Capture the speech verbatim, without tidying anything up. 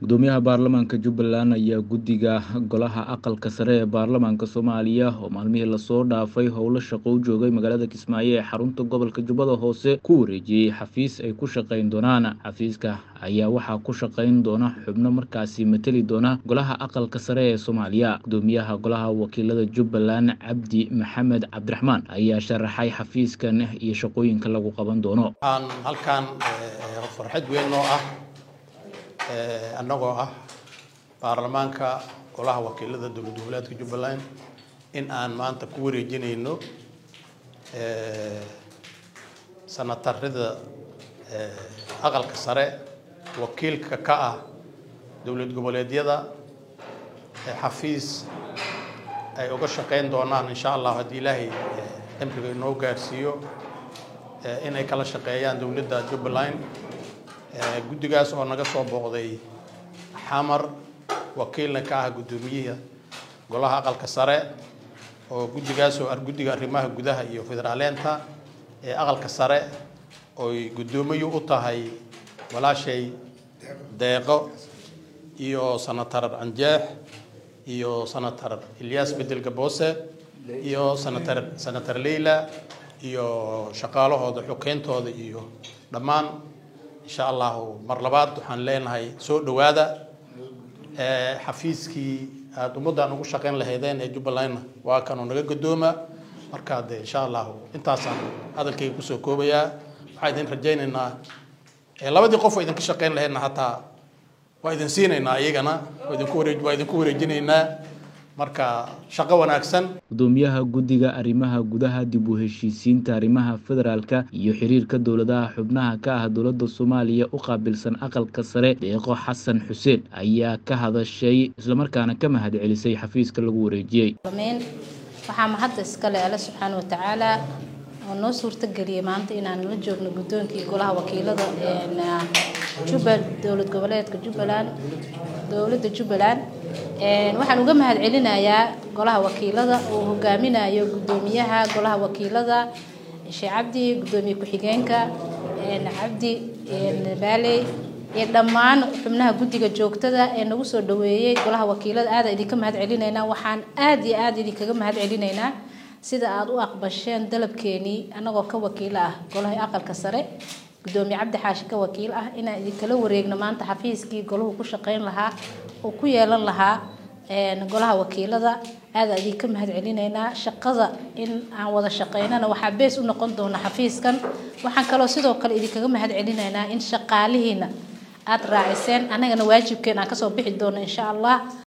gudoomiyaha baarlamaanka Jubbaland ayaa guddiga golaha aqalka sare ee baarlamaanka Soomaaliya oo maalmihii la soo dhaafay howlo shaqo u joogay magaalada Kismaayo ee xarunta gobolka Jubbada Hoose ku wareejiyay xafiis ay ku shaqeyn doonaan. Xafiiska ayaa waxaa ku shaqeyn doona xubno markaasi matali doona golaha aqalka sare ee Soomaaliya. Gudoomiyaha golaha wakiilada Jubbaland Cabdi Maxamed Cabdiraxmaan ayaa sharaxay xafiiskan iyo shaqooyinka lagu qaban doono. aan halkan farxad weyn oo ah annagoo ah baarlamaanka golaha wakiilada dowlad goboleedka Jubbaland in aan maanta ku wareejinayno sanatarida aqalka sare wakiilka ka ah dowlad goboleedyada xafiis ay uga shaqeyn doonaan insha Allah hadii Ilaahay amriga inoo gaarsiiyo in ay kala shaqeeyaan dowladda Jubbaland guddigaas oo naga soo booqday xamar wakiilna ka ah gudoomiyaha golaha aqalka sare oo guddigaas oo guddiga arrimaha gudaha iyo federaaleenta ee aqalka sare oo gudoomiyo u tahay walaashay deeqo iyo sanatar Anjeex iyo sanatar Ilyas Bedel Gaboose iyo sanatar sanatar Leila iyo shaqaalahooda xukeentooda iyo dhammaan insha Allah mar labaad waxaan leenahay soo dhawaada ee xafiiskii aad ummadaan ugu shaqeyn lahaydeen ee Jubbaland waa kan naga gudooma marka insha Allah intaas aan hadalkayga ku soo koobaya waxaan idin rajaynaynaa ee labadii qof oo idin ka shaqeyn lahaydna hataa waa idin siinaynaa iyagana waa idin ku wareej waa idin ku wareejinaynaa marka shaqo wanaagsan. Gudoomiyaha guddiga arrimaha gudaha dib u heshiisiinta arrimaha federaalka iyo xiriirka dowladaha xubnaha ka ah dowladda Soomaaliya u qaabilsan aqalka sare Deeqo Xasan Xuseen ayaa ka hadashay isla markaana ka mahad celisay xafiiska lagu wareejiyay. waxaa mahad iska leh Alle subxaanahu wa tacaala oo noo suurta galiyay maanta inaan la joogno gudoonkii golaha wakiilada ee Jubbaland dowlad goboleedka Jubbaland dowladda Jubbaland ee waxaan uga mahad celinayaa golaha wakiilada oo hogaaminayo gudoomiyaha golaha wakiilada Sheekh Cabdi gudoomiye ku xigeenka ee Cabdi ee Baaley iyo dhammaan xubnaha guddiga joogtada ee nagu soo dhaweeyay golaha wakiilada aad idinka mahad celinaynaa waxaan aad iyo aad idinkaga mahad celinaynaa sida aad u aqbasheen dalabkeeni anagoo ka wakiil ah golaha aqalka sare gudoomiye Cabdi Xaashi ka wakiil ah in ay kala wareegno maanta xafiiskii goluhu ku shaqeyn lahaa oo ku yeelan lahaa ee golaha wakiilada aad idinka mahad celinaynaa shaqada in aan wada shaqeynana waxa bees u noqon doona xafiiskan waxaan kaloo sidoo kale idinkaga mahad celinaynaa in shaqaalihiina aad raaciseen anagana waajibkeena ka soo bixi doono insha Allah.